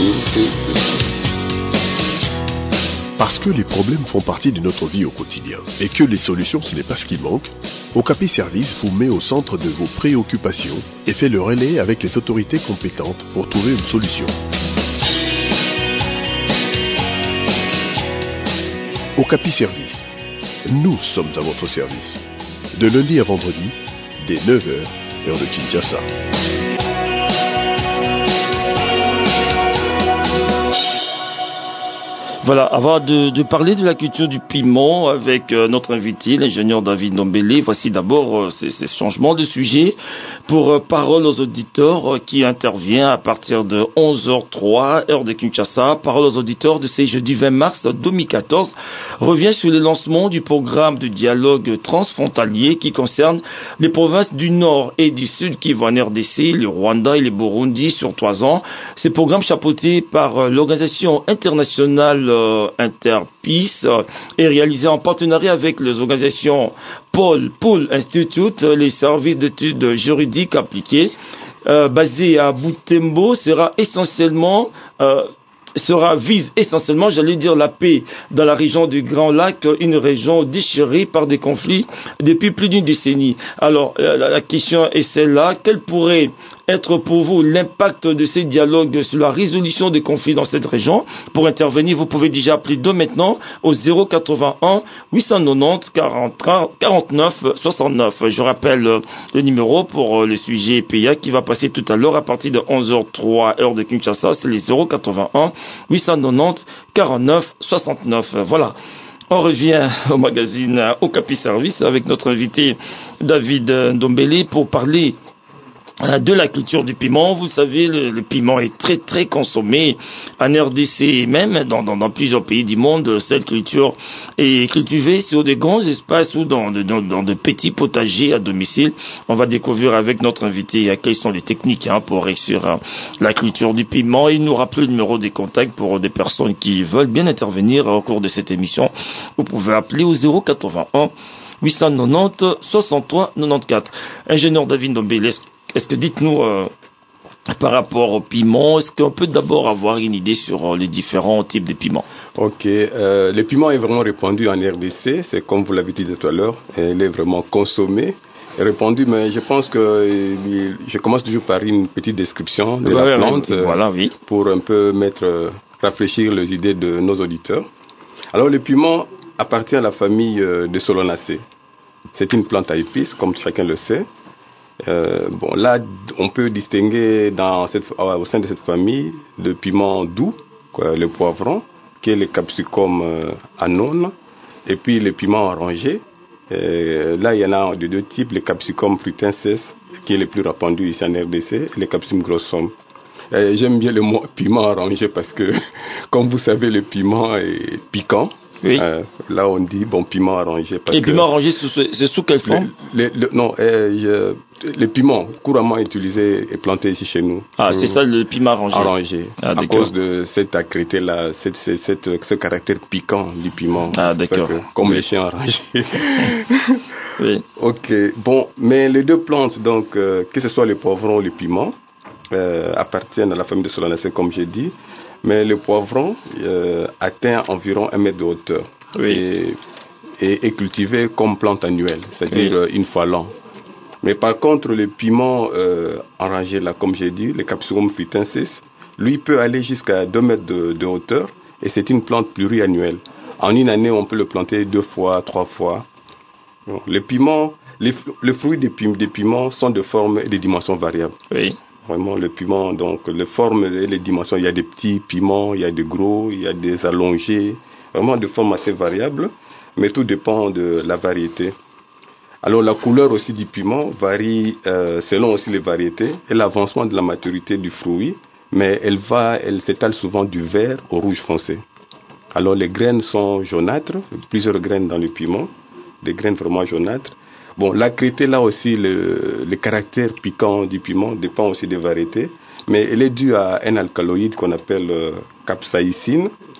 autour et dessus. Parce que les problèmes font partie de notre vie au quotidien et que les solutions ce n'est pas ce qui manque, Okapi Service vous met au centre de vos préoccupations et fait le relais avec les autorités compétentes pour trouver une solution. Okapi Service, nous sommes à votre service. De lundi à vendredi, dès 9h, heure de Kinshasa. Voilà, avant de parler de la culture du piment avec notre invité, l'ingénieur David Ndombele, voici d'abord ces changements de sujet pour Parole aux auditeurs qui intervient à partir de 11h03, heure de Kinshasa. Parole aux auditeurs de ce jeudi 20 mars 2014 revient sur le lancement du programme de dialogue transfrontalier qui concerne les provinces du Nord et du Sud qui vont en RDC, le Rwanda et le Burundi sur 3 ans. Ce programme chapeauté par l'Organisation internationale Interpeace est réalisé en partenariat avec les organisations Pool Institute, les services d'études juridiques appliquées, basé à Butembo, vise essentiellement, la paix dans la région du Grand Lac, une région déchirée par des conflits depuis plus d'une décennie. Alors, la question est celle-là. Quel pourrait être pour vous l'impact de ces dialogues sur la résolution des conflits dans cette région? Pour intervenir, vous pouvez déjà appeler dès maintenant au 081 890 49 69. Je rappelle le numéro pour le sujet PIA qui va passer tout à l'heure à partir de 11h03 heure de Kinshasa. C'est les 081 890 49 69. Voilà. On revient au magazine Okapi Service avec notre invité David Ndombele pour parler de la culture du piment. Vous savez, le piment est très très consommé en RDC et même dans plusieurs pays du monde. Cette culture est cultivée sur de grands espaces ou dans de petits potagers à domicile. On va découvrir avec notre invité quelles sont les techniques pour réussir la culture du piment. Il nous rappelle le numéro des contacts pour des personnes qui veulent bien intervenir au cours de cette émission. Vous pouvez appeler au 081 890 63 94. Ingénieur David Ndombele, est-ce que dites-nous par rapport au piment, est-ce qu'on peut d'abord avoir une idée sur les différents types de piments? Ok, le piment est vraiment répandu en RDC, c'est comme vous l'avez dit tout à l'heure, il est vraiment consommé, répandu, mais je pense que je commence toujours par une petite description de la plante pour un peu rafraîchir les idées de nos auditeurs. Alors le piment appartient à la famille de Solanaceae. C'est une plante à épices, comme chacun le sait. Là, on peut distinguer au sein de cette famille le piment doux, le poivron, qui est le capsicum annone, et puis le piment orangé. Là, il y en a de deux types, le capsicum frutensis, qui est le plus répandu ici en RDC, et le capsicum grossum. J'aime bien le mot piment orangé parce que, comme vous savez, le piment est piquant. Oui. Là, on dit piment orangé. Et piment orangé, c'est sous quelle forme? Le piment couramment utilisé et planté ici chez nous. Ah, c'est ça le piment orangé. Orangé. À cause de cette accrété-là, ce caractère piquant du piment. Ah, d'accord. Comme les chiens orangés. Oui. Ok. Mais les deux plantes, donc, que ce soit le poivron ou le piment, appartiennent à la famille de Solanaceae, comme j'ai dit. Mais le poivron atteint environ 1 mètre de hauteur et est cultivé comme plante annuelle, c'est-à-dire une fois l'an. Mais par contre, le piment orangé, là, comme j'ai dit, le Capsicum frutensis, lui peut aller jusqu'à 2 mètres de hauteur et c'est une plante pluriannuelle. En une année, on peut le planter 2 fois, 3 fois. Donc, les fruits des piments sont de forme et de dimensions variables. Oui. Vraiment, le piment, donc, les formes et les dimensions, il y a des petits piments, il y a des gros, il y a des allongés, vraiment de formes assez variables, mais tout dépend de la variété. Alors, la couleur aussi du piment varie selon aussi les variétés et l'avancement de la maturité du fruit, mais elle s'étale souvent du vert au rouge foncé. Alors, les graines sont jaunâtres, plusieurs graines dans le piment, des graines vraiment jaunâtres. L'accrété, là aussi, le caractère piquant du piment dépend aussi des variétés, mais elle est due à un alcaloïde qu'on appelle capsaïcine.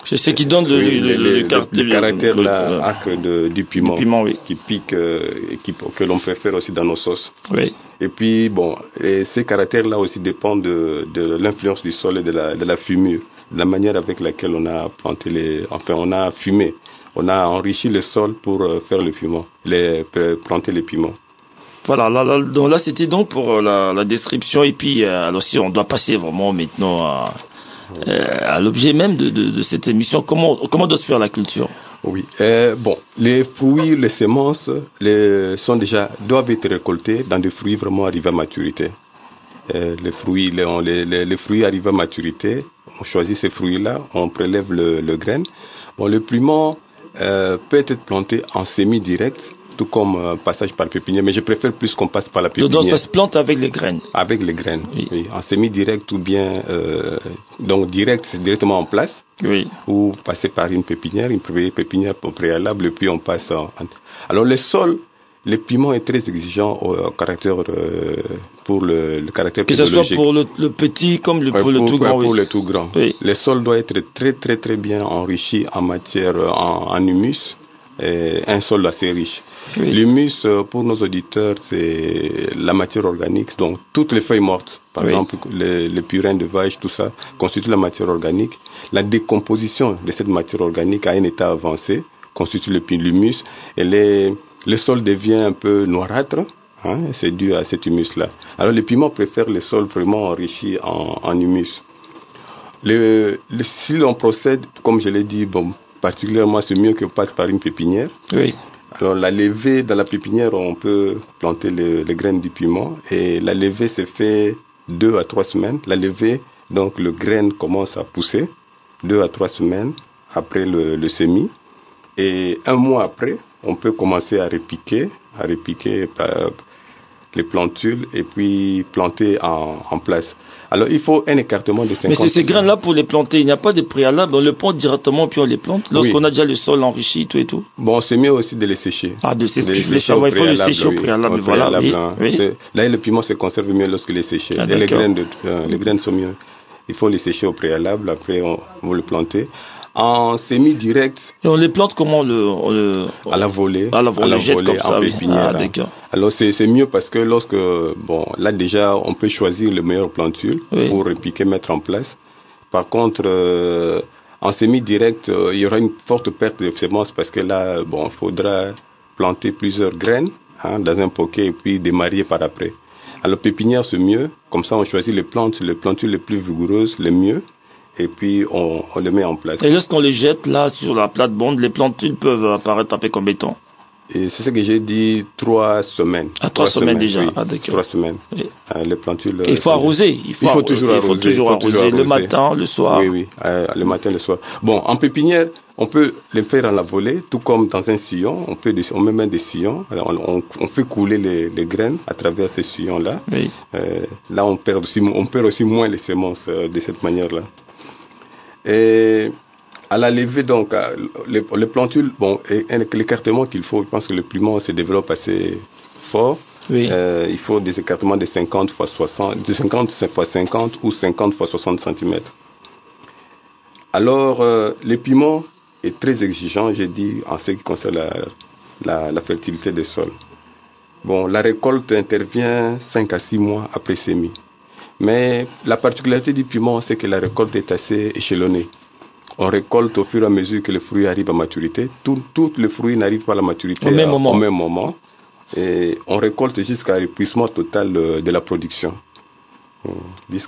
C'est ce qui donne le caractère du piment, oui. qui pique, que l'on préfère aussi dans nos sauces. Oui. Et puis, ces caractères-là aussi dépendent de l'influence du sol et de la fumure, de la manière avec laquelle on a on a fumé. On a enrichi le sol pour faire le piment, planter les piments. Voilà, là c'était donc pour la description. Et puis, alors si on doit passer vraiment maintenant à l'objet même de cette émission, comment doit se faire la culture? Oui, les fruits, les semences doivent être récoltés dans des fruits vraiment arrivés à maturité. Les fruits arrivent à maturité, on choisit ces fruits-là, on prélève le grain. Le piment peut être planté en semi-direct, tout comme passage par pépinière, mais je préfère plus qu'on passe par la pépinière. Donc ça se plante avec les graines. Avec les graines, oui. En semi-direct ou bien donc direct, c'est directement en place. Oui. Ou passer par une pépinière au préalable, et puis on passe Alors le sol, le piment est très exigeant au caractère pour le caractère pédologique. Que ce soit pour le petit comme pour le tout grand. Pour le tout grand. Oui. Le sol doit être très très très bien enrichi en matière en humus, et un sol assez riche. Oui. L'humus, pour nos auditeurs, c'est la matière organique. Donc, toutes les feuilles mortes, par exemple, les purins de vache, tout ça, constituent la matière organique. La décomposition de cette matière organique à un état avancé constitue l'humus. Et le sol devient un peu noirâtre. C'est dû à cet humus-là. Alors, les piments préfèrent les sols vraiment enrichis en humus. Si l'on procède, comme je l'ai dit, particulièrement, c'est mieux que passe par une pépinière. Oui. Alors, la levée dans la pépinière, on peut planter les graines du piment, et la levée se fait 2 à 3 semaines. La levée, donc le grain commence à pousser 2 à 3 semaines après le semis, et 1 mois après, on peut commencer à repiquer les plantules et puis planter en place. Alors, il faut un écartement de 50. Mais c'est ces graines-là pour les planter, il n'y a pas de préalable, on les plante directement puis on les plante lorsqu'on a déjà le sol enrichi, tout et tout. C'est mieux aussi de les sécher. Il faut les sécher au préalable, voilà. Oui. Là, le piment se conserve mieux lorsqu'il est séché. Et les graines sont mieux. Il faut les sécher au préalable, après on le planter. En semi-direct. Et on les plante comment à la volée. À la volée, en pépinière. Alors c'est mieux parce que là déjà on peut choisir le meilleur plantule pour repiquer, mettre en place. Par contre, en semi-direct, il y aura une forte perte de semences parce que là, il faudra planter plusieurs graines dans un poquet et puis démarrer par après. Alors pépinière c'est mieux, comme ça on choisit les plantules les plus vigoureuses, les mieux. Et puis, on les met en place. Et lorsqu'on les jette là sur la plate-bande, les plantules peuvent apparaître après combien de temps? Et c'est ce que j'ai dit, 3 semaines. 3 semaines déjà. Oui, d'accord. 3 semaines. Oui. Les plantules. Il faut arroser. Il faut toujours arroser. Le matin, le soir. Oui, le matin, le soir. En pépinière, on peut les faire en la volée, tout comme dans un sillon. On met même des sillons. Alors, on fait couler les graines à travers ces sillons-là. Oui. Là, on perd aussi moins les semences de cette manière-là. Et à la levée, donc, les plantules, l'écartement qu'il faut, je pense que le piment se développe assez fort. Oui. Il faut des écartements de 50 x 60, de 50 x 50 ou 50 x 60 cm. Alors, le piment est très exigeant, j'ai dit, en ce qui concerne la fertilité des sols. La récolte intervient 5 à 6 mois après semis. Mais la particularité du piment, c'est que la récolte est assez échelonnée. On récolte au fur et à mesure que les fruits arrivent à maturité. Tous les fruits n'arrivent pas à la maturité au même moment. Et on récolte jusqu'à l'épuisement total de la production. Le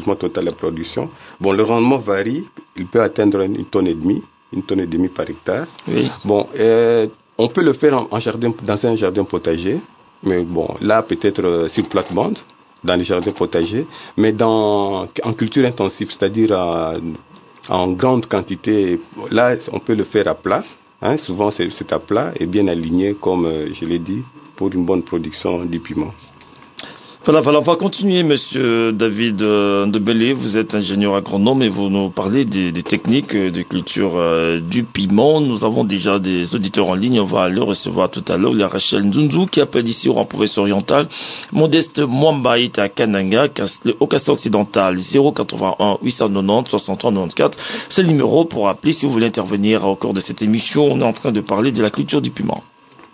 rendement varie. Il peut atteindre 1,5 tonne par hectare. Oui. On peut le faire dans un jardin potager. Mais là, peut-être sur plate-bande, dans les jardins potagers, mais en culture intensive, c'est-à-dire en grande quantité. Là, on peut le faire à plat. Souvent, c'est à plat et bien aligné, comme je l'ai dit, pour une bonne production du piment. Voilà, on va continuer, monsieur David Ndebele. Vous êtes ingénieur agronome et vous nous parlez des techniques de culture du piment. Nous avons déjà des auditeurs en ligne, on va le recevoir tout à l'heure. Il y a Rachel Nzunzu qui appelle ici au province orientale. Modeste Mwamba est à Kananga, au Castor occidental, 081 890 63 94. C'est le numéro pour appeler si vous voulez intervenir au cours de cette émission. On est en train de parler de la culture du piment.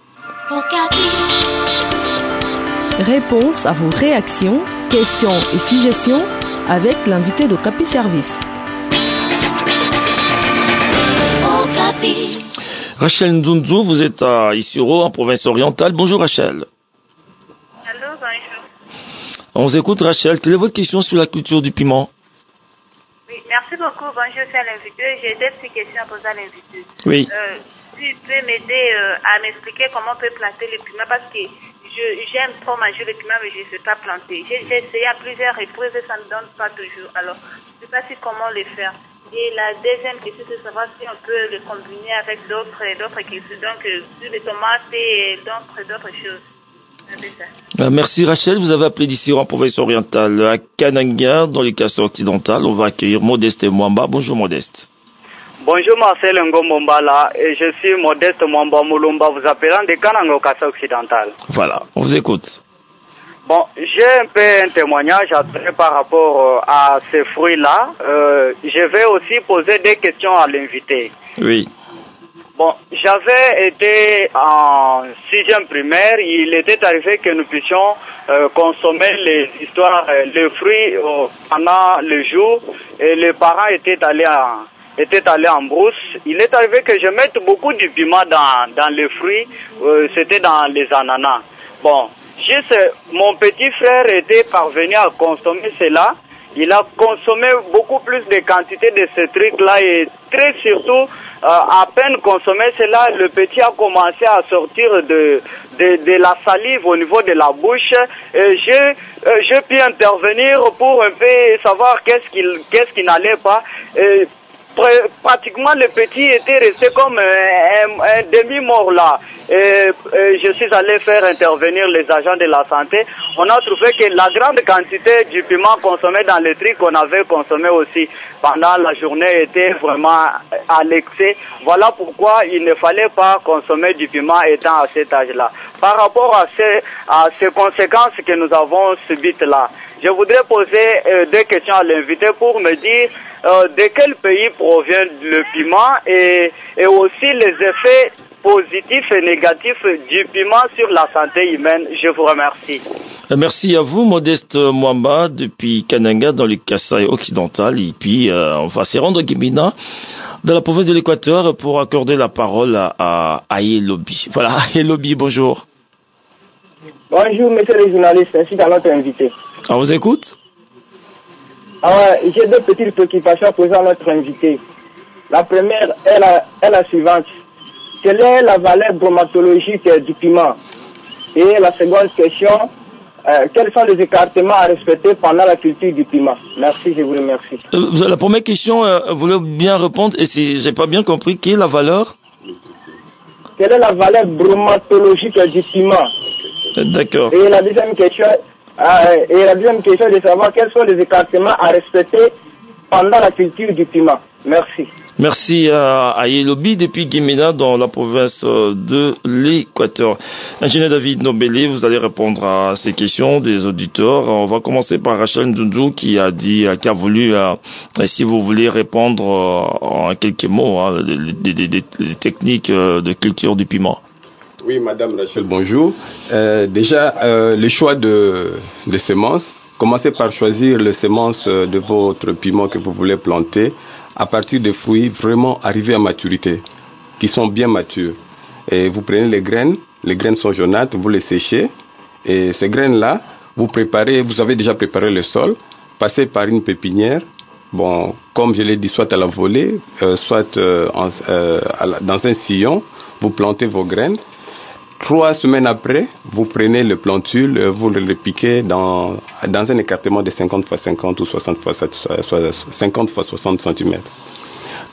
Réponse à vos réactions, questions et suggestions avec l'invité d'Okapi Service. Rachel Nzunzu, vous êtes à Isiro, en province orientale. Bonjour Rachel. Allô, bonjour. On vous écoute Rachel. Quelle est votre question sur la culture du piment? Oui, merci beaucoup. Bonjour, c'est l'invité. J'ai des petites questions à poser à l'invité. Oui. Si tu peux m'aider à m'expliquer comment on peut planter le piment, parce que j'aime trop manger le piment, mais je ne sais pas planter. J'ai essayé à plusieurs reprises et ça ne donne pas toujours. Alors, je ne sais pas si comment le faire. Et la deuxième question, c'est de savoir si on peut le combiner avec d'autres questions, donc sur les tomates et d'autres choses. Merci Rachel, vous avez appelé d'ici en province orientale à Kananga, dans les Castor occidental. On va accueillir Modeste Mwamba. Bonjour Modeste. Bonjour Marcel Ngomombala, et je suis Modeste Mwamba Moulumba, vous appelant de Kananga au Castor occidental. Voilà, on vous écoute. Bon, j'ai un peu un témoignage à donner par rapport à ces fruits-là. Je vais aussi poser des questions à l'invité. Oui. Bon, j'avais été en 6e primaire, il était arrivé que nous puissions consommer les fruits pendant le jour, et les parents étaient allés en brousse. Il est arrivé que je mette beaucoup de piment dans les fruits, c'était dans les ananas. Bon, juste mon petit frère était parvenu à consommer cela. Il a consommé beaucoup plus de quantité de ce truc-là et très surtout, à peine consommé cela, le petit a commencé à sortir de la salive au niveau de la bouche. Et j'ai pu intervenir pour un peu savoir qu'est-ce qui n'allait pas. Et pratiquement le petit était resté comme un demi-mort là. Et je suis allé faire intervenir les agents de la santé. On a trouvé que la grande quantité du piment consommé dans les trucs qu'on avait consommé aussi pendant la journée était vraiment à l'excès. Voilà pourquoi il ne fallait pas consommer du piment étant à cet âge-là. Par rapport à ces conséquences que nous avons subites là, je voudrais poser des questions à l'invité pour me dire de quel pays provient le piment et aussi les effets positifs et négatifs du piment sur la santé humaine. Je vous remercie. Merci à vous, Modeste Mwamba, depuis Kananga, dans le Kasaï occidental. Et puis, on va se rendre à Guimina, dans la province de l'Équateur, pour accorder la parole à Ayelobi. Voilà, Ayelobi, bonjour. Bonjour, monsieur le journaliste, ainsi qu'à notre invité. On vous écoute? J'ai deux petites préoccupations posant à notre invité. La première est la suivante. Quelle est la valeur bromatologique du piment? Et la seconde question, quels sont les écartements à respecter pendant la culture du piment? Merci, je vous remercie. La première question, vous voulez bien répondre, et si j'ai pas bien compris, quelle est la valeur? Quelle est la valeur bromatologique du piment? D'accord. Et la deuxième question est de savoir quels sont les écartements à respecter pendant la culture du piment. Merci. Merci à Ayelobi depuis Guimena dans la province de l'Équateur. Ingénieur David Ndebele, vous allez répondre à ces questions des auditeurs. On va commencer par Rachel Nzunzu qui a voulu, si vous voulez répondre en quelques mots, des techniques de culture du piment. Oui, Madame Rachel, bonjour. Déjà, le choix de semences, commencez par choisir les semences de votre piment que vous voulez planter à partir des fruits vraiment arrivés à maturité, qui sont bien matures. Et vous prenez les graines sont jaunâtres, vous les séchez, et ces graines-là, vous avez déjà préparé le sol, passez par une pépinière, bon, comme je l'ai dit, soit à la volée, soit dans un sillon, vous plantez vos graines. 3 semaines après, vous prenez le plantule, vous le piquez dans un écartement de 50 x 50 ou 60 x 60 cm.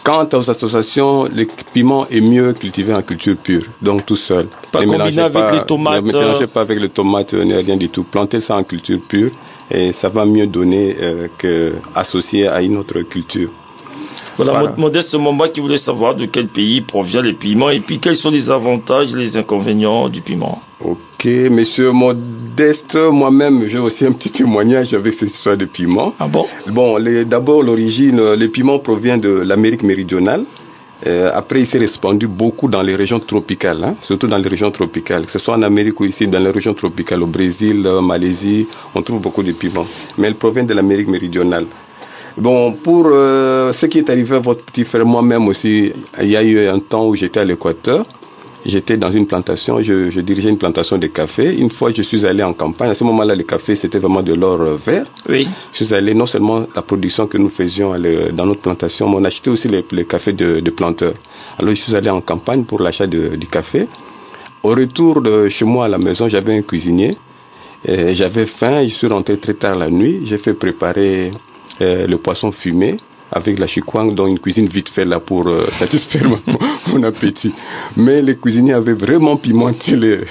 Quant aux associations, le piment est mieux cultivé en culture pure, donc tout seul. Pas combiné avec les tomates. Ne mélangez pas avec les tomates, rien du tout. Plantez ça en culture pure et ça va mieux donner qu'associé à une autre culture. Voilà. Modeste Momba qui voulait savoir de quel pays provient le piment et puis quels sont les avantages et les inconvénients du piment. Ok, monsieur Modeste, moi-même j'ai aussi un petit témoignage avec cette histoire de piment. Ah bon? Bon, d'abord l'origine, le piment provient de l'Amérique méridionale. Après, il s'est répandu beaucoup dans les régions tropicales, surtout dans les régions tropicales, que ce soit en Amérique ou ici, dans les régions tropicales, au Brésil, en Malaisie, on trouve beaucoup de piments. Mais elle provient de l'Amérique méridionale. Bon, pour ce qui est arrivé à votre petit frère, moi-même aussi, il y a eu un temps où j'étais à l'Équateur. J'étais dans une plantation, je dirigeais une plantation de café. Une fois, je suis allé en campagne. À ce moment-là, le café, c'était vraiment de l'or vert. Oui. Je suis allé, non seulement la production que nous faisions dans notre plantation, mais on achetait aussi les cafés de planteurs. Alors, je suis allé en campagne pour l'achat du café. Au retour de chez moi à la maison, j'avais un cuisinier. J'avais faim, je suis rentré très tard la nuit. J'ai fait préparer le poisson fumé avec la chikwang, dans une cuisine vite fait là pour satisfaire mon appétit. Mais les cuisiniers avaient vraiment pimenté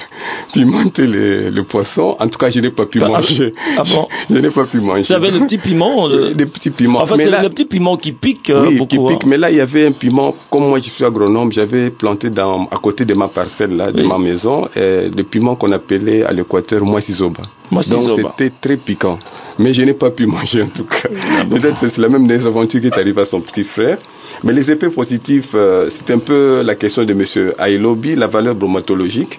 le poisson. En tout cas, je n'ai pas pu manger. Ah bon? Je n'ai pas pu manger. J'avais le petit piment. Des petits piments. Enfin, c'est le petit piment qui pique oui, beaucoup. Qui pique. Mais là, il y avait un piment, comme moi je suis agronome, j'avais planté à côté de ma parcelle là, de ma maison, le piment qu'on appelait à l'Équateur Moisizoba. Donc c'était très piquant. Mais je n'ai pas pu manger en tout cas. Peut-être que c'est la même désaventure qui est arrivée à son petit frère. Mais les effets positifs, c'est un peu la question de M. Ailobi, la valeur bromatologique.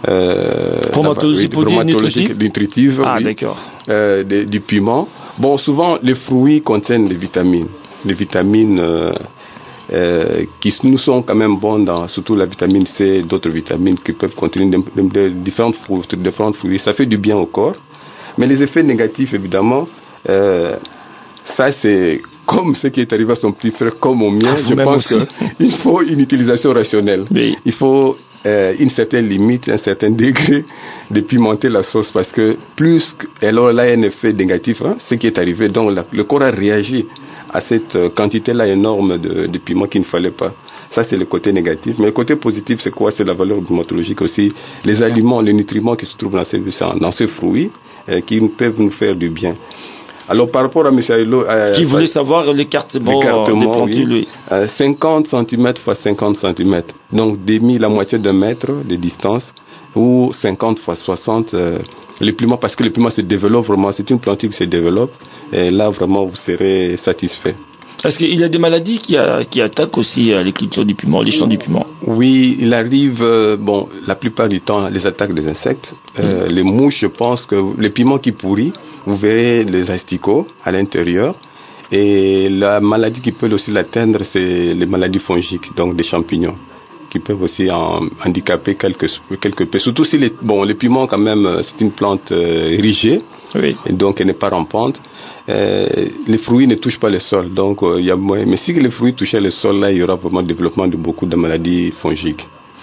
Bromatologique nutritive. Ah, oui, d'accord. Du piment. Bon, souvent, les fruits contiennent des vitamines. Des vitamines qui nous sont quand même bons, surtout la vitamine C, d'autres vitamines qui peuvent contenir différents fruits. Ça fait du bien au corps. Mais les effets négatifs, évidemment, ça c'est comme ce qui est arrivé à son petit frère, comme au mien. Je pense qu'il faut une utilisation rationnelle. Oui. Il faut une certaine limite, un certain degré de pimenter la sauce parce que plus elle a un effet négatif, ce qui est arrivé, donc le corps a réagi à cette quantité-là énorme de piment qu'il ne fallait pas. Ça, c'est le côté négatif. Mais le côté positif, c'est quoi? C'est la valeur bromatologique aussi. Les aliments, les nutriments qui se trouvent dans ces fruits, qui peuvent nous faire du bien. Alors, par rapport à M. Ailo... qui voulait savoir l'écartement des plantules, oui. 50 cm x 50 cm. Donc, la moitié d'un mètre de distance, ou 50 x 60 les piments, parce que les piments se développent vraiment. C'est une plante qui se développe. Et là, vraiment, vous serez satisfait. Est-ce qu'il y a des maladies qui attaquent aussi les cultures du piment, les champs du piment? Oui, il arrive, la plupart du temps, les attaques des insectes. Les mouches, je pense que les piments qui pourrissent, vous verrez les asticots à l'intérieur. Et la maladie qui peut aussi l'atteindre, c'est les maladies fongiques, donc des champignons, qui peuvent aussi handicaper quelque peu. Surtout si les piments, quand même, c'est une plante érigée, oui. Et donc elle n'est pas rampante. Les fruits ne touchent pas le sol, donc il y a moyen. Mais si les fruits touchaient le sol, là, il y aura vraiment le développement de beaucoup de maladies fongiques.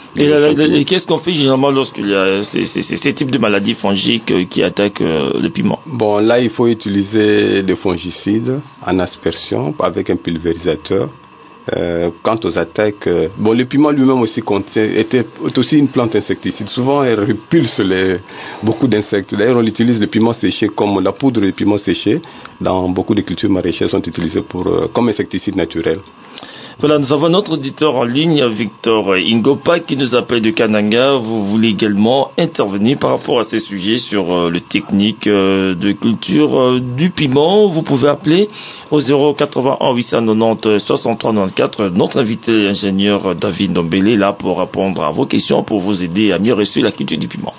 Et qu'est-ce qu'on fait généralement lorsqu'il y a ces types de maladies fongiques qui attaquent le piment? Bon, là, il faut utiliser des fongicides en aspersion avec un pulvérisateur. Quant aux attaques, le piment lui-même aussi est aussi une plante insecticide. Souvent, elle repulse beaucoup d'insectes. D'ailleurs, on utilise le piment séché comme la poudre de piment séché dans beaucoup de cultures maraîchères sont utilisées comme insecticide naturel. Voilà, nous avons notre auditeur en ligne, Victor Ingopa, qui nous appelle de Kananga. Vous voulez également intervenir par rapport à ces sujets sur le technique de culture du piment. Vous pouvez appeler au 081 890 63 94. Notre invité, l'ingénieur David Ndombele, est là pour répondre à vos questions, pour vous aider à mieux réussir la culture du piment.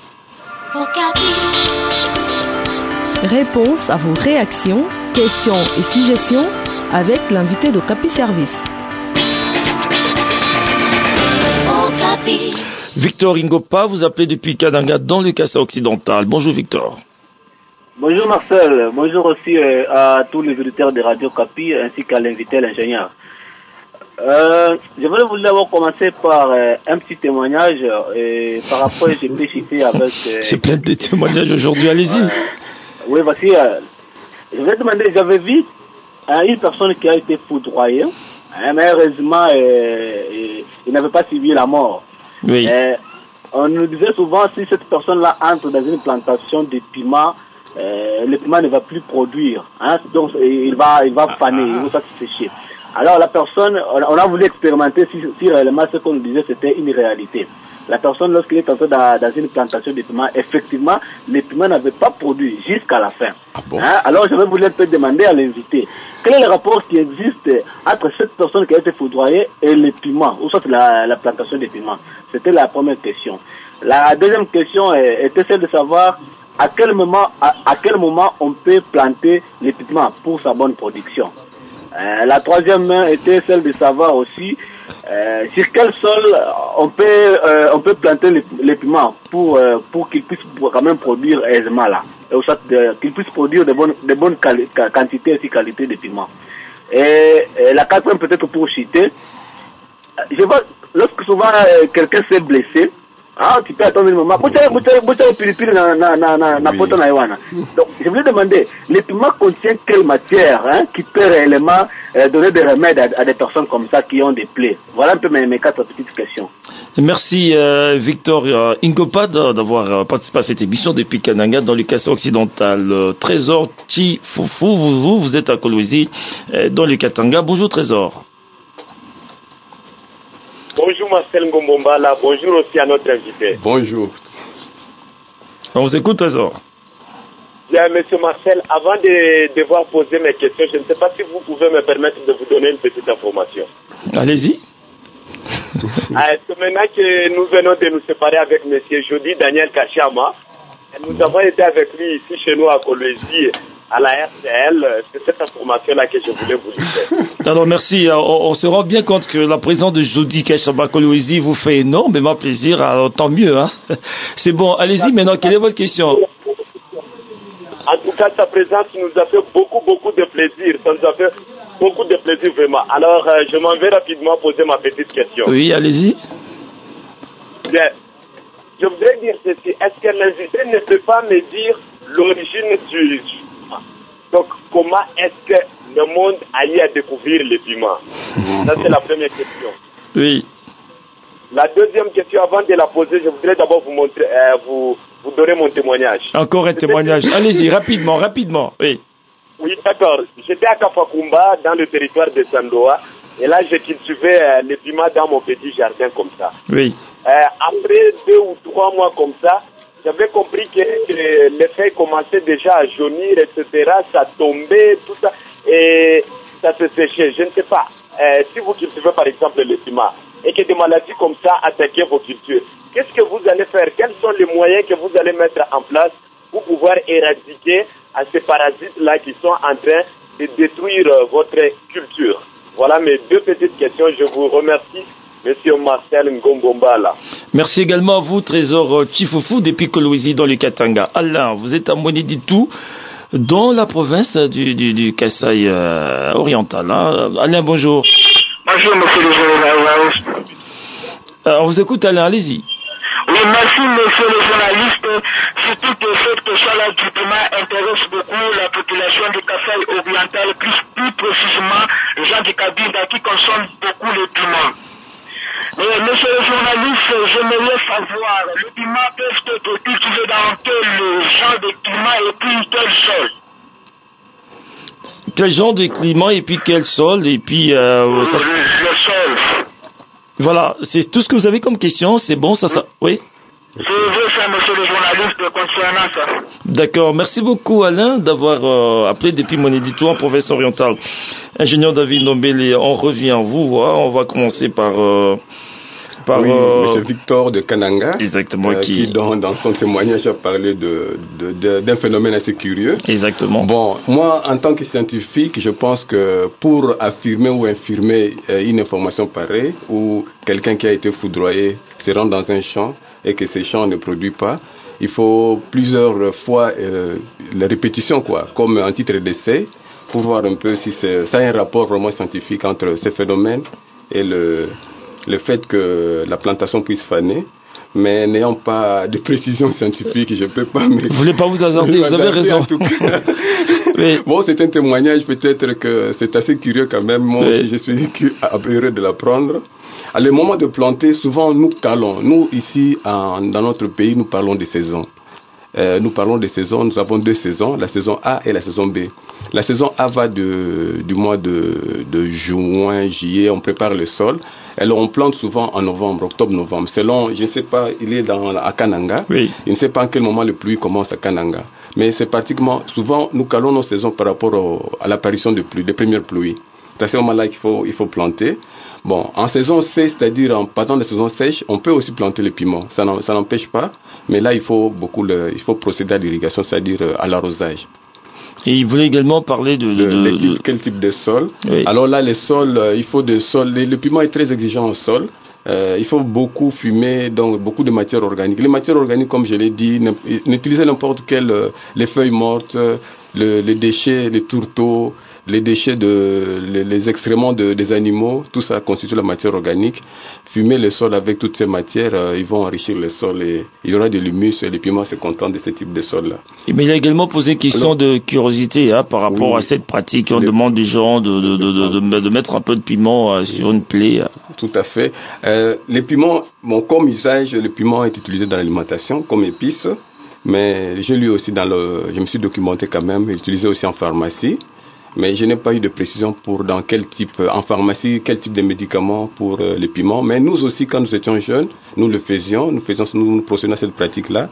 Réponse à vos réactions, questions et suggestions avec l'invité de Capi Service. Victor Ingopa, vous appelez depuis Kananga dans le Kassa occidental. Bonjour Victor. Bonjour Marcel, bonjour aussi à tous les auditeurs de Radio Capi ainsi qu'à l'invité, l'ingénieur. Je voulais vous d'abord commencer par un petit témoignage par rapport, je peux citer avec... C'est plein de témoignages aujourd'hui, allez-y. Oui, voici, je vais demander, j'avais vu une personne qui a été foudroyée Mais heureusement, il n'avait pas suivi la mort. Oui. On nous disait souvent, si cette personne-là entre dans une plantation de piment, le piment ne va plus produire. Hein? Donc, il va faner, il va se sécher. Alors, la personne, on a voulu expérimenter si réellement ce qu'on nous disait, c'était une réalité. La personne, lorsqu'il est entré dans une plantation de piment, effectivement, les piments n'avaient pas produit jusqu'à la fin. Ah bon? Hein? Alors, j'avais voulu un peu demander à l'invité, quel est le rapport qui existe entre cette personne qui a été foudroyée et les piments, ou soit la plantation de piments? C'était la première question. La deuxième question était celle de savoir à quel moment on peut planter les piments pour sa bonne production. La troisième était celle de savoir aussi sur quel sol on peut planter les piments pour qu'ils puissent quand même produire aisément là, qu'ils puissent produire de bonnes quantités et qualités de piments. Et la quatrième peut-être pour citer, je vois lorsque souvent quelqu'un s'est blessé. Ah, tu peux attendre un moment. Donc, je voulais demander, les piments contiennent quelle matière qui peut réellement donner des remèdes à des personnes comme ça qui ont des plaies? Voilà un peu mes 4 petites questions. Merci Victor Ingopad d'avoir participé à cette émission depuis Kananga dans le Kassai occidental. Trésor Chifoufou, vous êtes à Kolwezi dans le Katanga. Bonjour Trésor. Bonjour Marcel Ngombomba, bonjour aussi à notre invité. Bonjour. On vous écoute, Trésor. Bien, monsieur Marcel, avant de devoir poser mes questions, je ne sais pas si vous pouvez me permettre de vous donner une petite information. Allez-y. C'est maintenant que nous venons de nous séparer avec monsieur Jody Daniel Kachama. Nous avons été avec lui ici chez nous à Kolwezi, à la RCL. C'est cette information-là que je voulais vous dire. Alors merci. On se rend bien compte que la présence de Jody Kachama Kolwezi vous fait énormément plaisir. Alors tant mieux. Hein. C'est bon. Allez-y maintenant. Quelle est votre question? En tout cas, sa présence nous a fait beaucoup de plaisir. Ça nous a fait beaucoup de plaisir vraiment. Alors, je m'en vais rapidement poser ma petite question. Oui, allez-y. Bien. Je voudrais dire ceci. Est-ce que l'invité ne peut pas me dire l'origine du... Donc, comment est-ce que le monde a eu à découvrir les piments? Ça, c'est la première question. Oui. La deuxième question, avant de la poser, je voudrais d'abord vous montrer, vous donner mon témoignage. Encore un témoignage. Allez-y, rapidement. Oui. Oui, d'accord. J'étais à Kafakumba, dans le territoire de Sandoa. Et là, j'ai cultivé les piments dans mon petit jardin comme ça. Oui. Après 2 ou 3 mois comme ça, j'avais compris que les feuilles commençaient déjà à jaunir, etc. Ça tombait, tout ça. Et ça se séchait. Je ne sais pas. Si vous cultivez par exemple les piments et que des maladies comme ça attaquent vos cultures, qu'est-ce que vous allez faire? Quels sont les moyens que vous allez mettre en place pour pouvoir éradiquer à ces parasites-là qui sont en train de détruire votre culture? Voilà mes 2 petites questions. Je vous remercie, monsieur Marcel Ngombomba. Merci également à vous, Trésor Chifoufou, depuis Kolwezi dans le Katanga. Alain, vous êtes à Moniditou, dans la province du Kassai oriental. Hein. Alain, bonjour. Bonjour, monsieur le journaliste. On vous écoute, Alain, allez-y. Oui, merci, monsieur le journaliste. Surtout que cette question-là du piment intéresse beaucoup la population du Kassai oriental, plus précisément les gens du Kabinda qui consomment beaucoup le piment. Mais, monsieur le journaliste, j'aimerais savoir, le piment peut être cultivé dans quel genre de climat et puis quel sol? Quel genre de climat et puis quel sol et puis... le sol. Voilà, c'est tout ce que vous avez comme question, c'est bon, ça... Oui. Je veux faire, monsieur le journaliste, concernant ça. D'accord, merci beaucoup Alain d'avoir appelé depuis mon éditoire en province orientale. Ingénieur David Nombele, on revient à vous, hein. On va commencer par M. Victor de Kananga, exactement, qui dans son témoignage a parlé d'un phénomène assez curieux. Exactement. Bon, moi, en tant que scientifique, je pense que pour affirmer ou infirmer une information pareille, ou quelqu'un qui a été foudroyé se rend dans un champ et que ce champ ne produit pas, il faut plusieurs fois la répétition, quoi, comme un titre d'essai, pour voir un peu si ça a un rapport vraiment scientifique entre ces phénomènes et le fait que la plantation puisse faner. mais n'ayant pas de précision scientifique, je ne peux pas... Vous ne voulez pas vous hasarder, vous avez raison. En tout cas. Oui. Bon, c'est un témoignage, peut-être que c'est assez curieux quand même. Moi, je suis heureux de l'apprendre. À le moment de planter, souvent nous calons. Nous, ici, dans notre pays, nous parlons des saisons. Nous parlons des saisons, nous avons 2 saisons, la saison A et la saison B. La saison A va du mois de juin, juillet, on prépare le sol. Alors on plante souvent en novembre, octobre-novembre. Selon, je ne sais pas, il est à Kananga. Oui. Je ne sais pas à quel moment le pluie commence à Kananga. Mais c'est pratiquement, souvent nous calons nos saisons par rapport à l'apparition de pluie, des premières pluies. C'est à ce moment-là qu'il faut planter. Bon, en saison C, c'est-à-dire pendant la saison sèche, on peut aussi planter le piment. Ça n'empêche pas, mais là il faut procéder à l'irrigation, c'est-à-dire à l'arrosage. Et il voulait également parler de quel type de sol. Oui. Alors là, les sols, il faut des sols. Le piment est très exigeant au sol. Il faut beaucoup fumer, donc beaucoup de matières organiques. Les matières organiques, comme je l'ai dit, n'utilisez n'importe quelle, les feuilles mortes, les déchets, les tourteaux, les déchets les excréments des animaux, tout ça constitue la matière organique. Fumer le sol avec toutes ces matières, ils vont enrichir le sol et il y aura de l'humus et les piments se contentent de ce type de sol-là. Mais il a également posé une question de curiosité par rapport à cette pratique. On demande des gens de mettre un peu de piment sur une plaie. Tout à fait. Les piments, comme usage, le piment est utilisé dans l'alimentation comme épice, mais j'ai lu aussi je me suis documenté quand même, utilisé aussi en pharmacie. Mais je n'ai pas eu de précision dans quel type, en pharmacie, quel type de médicaments pour les piments. Mais nous aussi, quand nous étions jeunes, nous le faisions, nous procédions à cette pratique-là,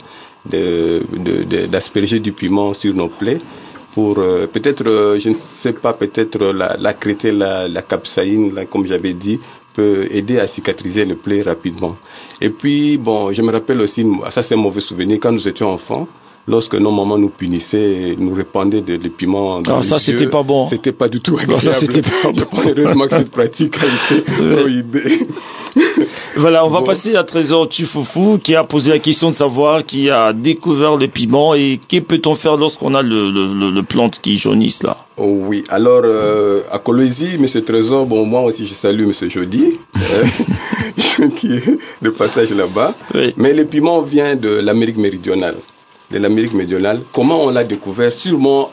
d'asperger du piment sur nos plaies pour peut-être, je ne sais pas, peut-être la crétée, la capsaïne, là, comme j'avais dit, peut aider à cicatriser les plaies rapidement. Et puis, bon, je me rappelle aussi, ça c'est un mauvais souvenir, quand nous étions enfants, lorsque nos mamans nous punissaient, nous répandaient des piments dans les ça, yeux. C'était pas bon. C'était pas du tout agréable. Ça, c'était pas bon. Je pense heureusement que cette pratique a été prohibée. Voilà, on va passer à Trésor Tufoufou qui a posé la question de savoir qui a découvert le piment et que peut-on faire lorsqu'on a le plante qui jaunisse là. Oh oui, alors à Kolwezi, M. Trésor, moi aussi je salue M. Jody, qui est de passage là-bas. Oui. Mais le piment vient de l'Amérique méridionale. Comment on l'a découvert? Sûrement,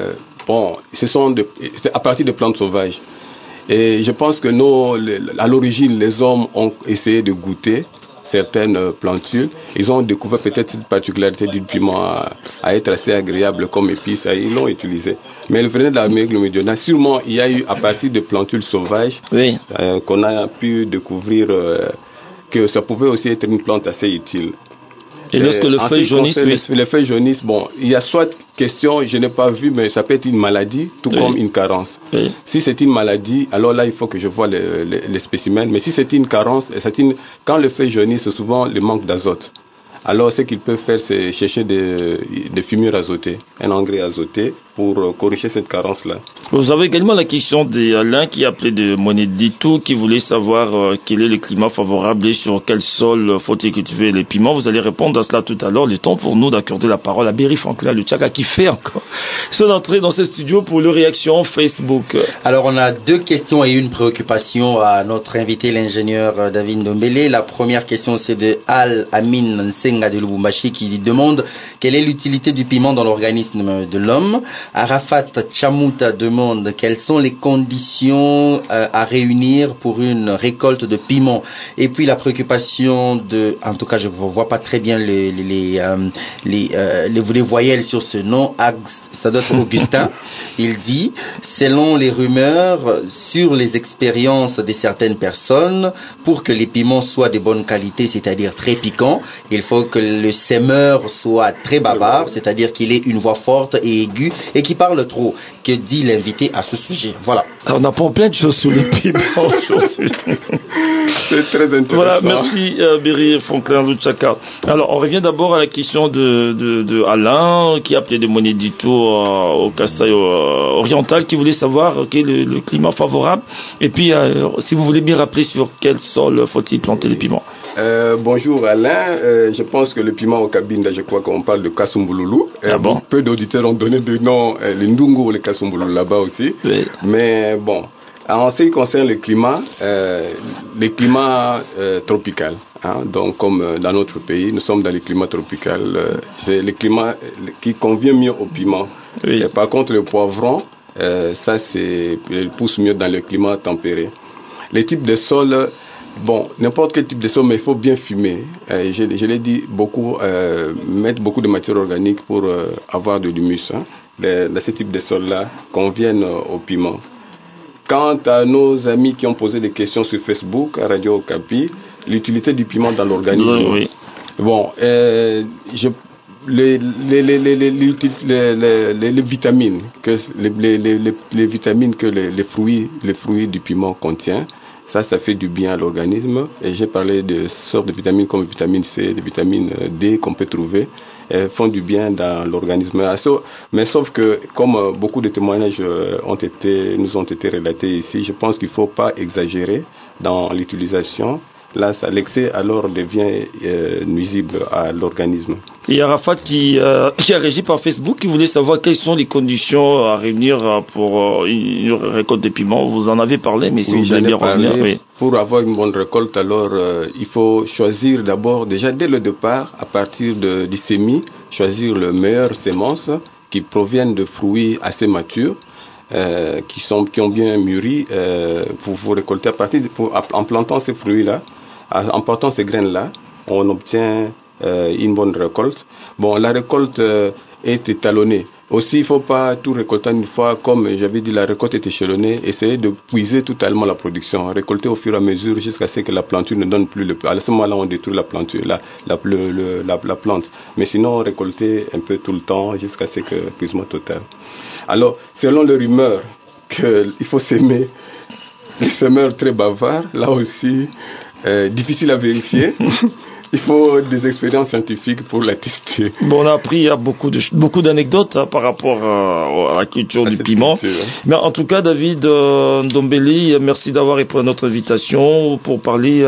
c'est à partir de plantes sauvages. Et je pense que à l'origine, les hommes ont essayé de goûter certaines plantules. Ils ont découvert peut-être cette particularité du piment à être assez agréable comme épice, et ils l'ont utilisé. Mais le venait de l'Amérique méridionale. Sûrement, il y a eu à partir de plantules sauvages qu'on a pu découvrir que ça pouvait aussi être une plante assez utile. Et lorsque les feuilles jaunissent, les feuilles jaunissent, il y a soit question, je n'ai pas vu, mais ça peut être une maladie, tout comme une carence. Oui. Si c'est une maladie, alors là, il faut que je vois les spécimens. Mais si c'est une carence, quand les feuilles jaunissent, c'est souvent le manque d'azote. Alors, ce qu'ils peuvent faire, c'est chercher des fumures azotées, un engrais azoté, pour corriger cette carence-là. Vous avez également la question d'Alain qui a appelé de Monedito, qui voulait savoir quel est le climat favorable et sur quel sol faut-il cultiver les piments. Vous allez répondre à cela tout à l'heure. Le temps pour nous d'accorder la parole à Berry Franklin, le Tchaka, qui fait encore son entrée dans ce studio pour le réaction Facebook. Alors, on a 2 questions et une préoccupation à notre invité, l'ingénieur David Ndombele. La première question, c'est de Al-Amin Nsenga de Lubumbashi qui demande quelle est l'utilité du piment dans l'organisme de l'homme. Arafat Chamouta demande quelles sont les conditions à réunir pour une récolte de piment. Et puis la préoccupation en tout cas je ne vois pas très bien les voyelles sur ce nom, ça doit être Augustin. Il dit, selon les rumeurs sur les expériences de certaines personnes, pour que les piments soient de bonne qualité, c'est-à-dire très piquants, il faut que le semeur soit très bavard, c'est-à-dire qu'il ait une voix forte et aiguë et qu'il parle trop. Que dit l'invité à ce sujet? Voilà. Alors, on apprend plein de choses sur les piments aujourd'hui. C'est très intéressant. Voilà, merci Berry Franklin Luchaka. Alors, on revient d'abord à la question de Alain, qui a appelé de Monedito au Kasaï oriental, qui voulait savoir quel est le climat favorable. Et puis, si vous voulez bien rappeler sur quel sol faut-il planter les piments. Bonjour Alain, je pense que le piment au Cabinda, je crois qu'on parle de Kasumbuloulou. Bon. Peu d'auditeurs ont donné des noms, les Ndungu ou les Kasumbuloulou là-bas aussi. Oui. Mais bon, En ce qui concerne le climat tropical, hein, donc comme dans notre pays, nous sommes dans le climat tropical, c'est le climat qui convient mieux au piment. Oui. Et par contre, le poivron, ça il pousse mieux dans le climat tempéré. Les types de sols, bon, n'importe quel type de sol, mais il faut bien fumer. Je l'ai dit, mettre beaucoup de matière organique pour avoir de l'humus. Hein. Ce type de sol-là conviennent au piment. Quant à nos amis qui ont posé des questions sur Facebook, à Radio Okapi, l'utilité du piment dans l'organisme. Oui. Bon, les vitamines que les vitamines que les fruits du piment contiennent, ça fait du bien à l'organisme. Et j'ai parlé de sortes de vitamines comme vitamine C, de vitamine D qu'on peut trouver, font du bien dans l'organisme. Mais sauf que, comme beaucoup de témoignages nous ont été relatés ici, je pense qu'il ne faut pas exagérer dans l'utilisation. Là, l'excès alors devient nuisible à l'organisme. Il y a Rafat qui a réagi par Facebook, qui voulait savoir quelles sont les conditions à réunir pour une récolte de piment. Vous en avez parlé, mais si vous voulez bien revenir. Oui. Pour avoir une bonne récolte, alors il faut choisir d'abord, déjà dès le départ, à partir du semis, choisir le meilleur semence qui proviennent de fruits assez matures. Qui ont bien mûri pour vous récolter en plantant ces fruits-là, en portant ces graines-là, on obtient une bonne récolte. Bon, la récolte est étalonnée. Aussi, il ne faut pas tout récolter une fois, comme j'avais dit, la récolte est échelonnée. Essayez de puiser totalement la production, récolter au fur et à mesure jusqu'à ce que la planture ne donne plus à ce moment-là, on détruit la planture, la plante. Mais sinon, récolter un peu tout le temps jusqu'à ce que épuisement total. Alors, selon les rumeurs qu'il faut s'aimer, les semeurs très bavards, là aussi, difficile à vérifier. Il faut des expériences scientifiques pour la tester. Bon, on a appris beaucoup d'anecdotes par rapport à la culture du piment. Mais en tout cas, David Ndombele, merci d'avoir répondu à notre invitation pour parler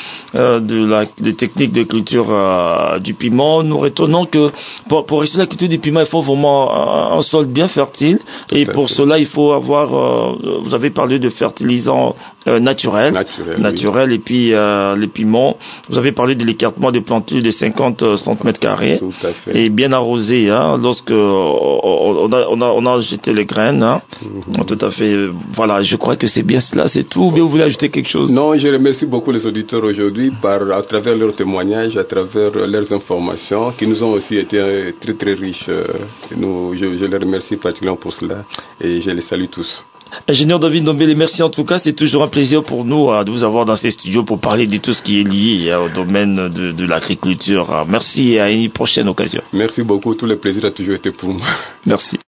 des techniques de culture du piment. Nous retenons que pour réussir la culture du piment, il faut vraiment un sol bien fertile. Et pour cela, il faut avoir, vous avez parlé de fertilisants naturels. Et puis les piments, vous avez parlé de l'écartement des plantures de 50 cm². Tout à fait. Et bien arrosé, hein, lorsque on a jeté les graines. Hein. Tout à fait. Voilà, je crois que c'est bien cela, c'est tout. Ou bien vous voulez ajouter quelque chose? Non, je remercie beaucoup les auditeurs aujourd'hui à travers leurs témoignages, à travers leurs informations qui nous ont aussi été très très riches. Je les remercie particulièrement pour cela et je les salue tous. Ingénieur David Ndombele, merci en tout cas. C'est toujours un plaisir pour nous de vous avoir dans ces studios pour parler de tout ce qui est lié au domaine de l'agriculture. Merci et à une prochaine occasion. Merci beaucoup. Tout le plaisir a toujours été pour moi. Merci.